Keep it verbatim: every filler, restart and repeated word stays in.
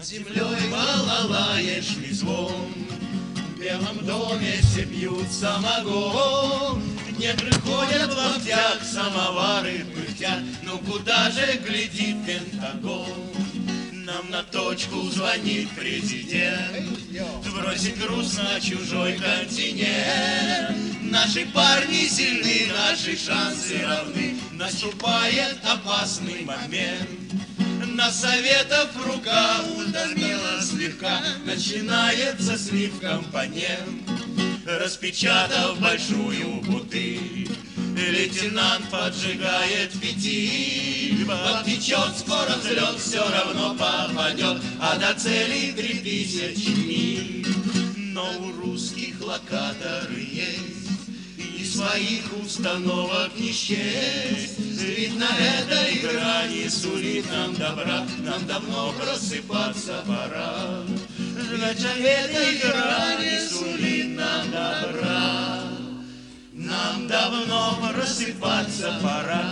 землей балалаечный звон, в белом доме все пьют самогон, негры ходят в лаптях, самовары пыхтят. Ну куда же глядит Пентагон? Нам на точку звонит президент, бросит груз на чужой континент. Наши парни сильны, наши шансы равны, наступает опасный момент. На советов рука утомила слегка, начинается слив компонент. Распечатав большую бутыль, лейтенант поджигает фитиль. Подтечет, скоро взлет, все равно попадет, а до цели три тысячи миль. Но у русских локаторы есть, и своих установок не счесть. Ведь на этой грани сулит нам добра, нам давно просыпаться пора. На этой грани сулит нам добра, нам давно просыпаться пора.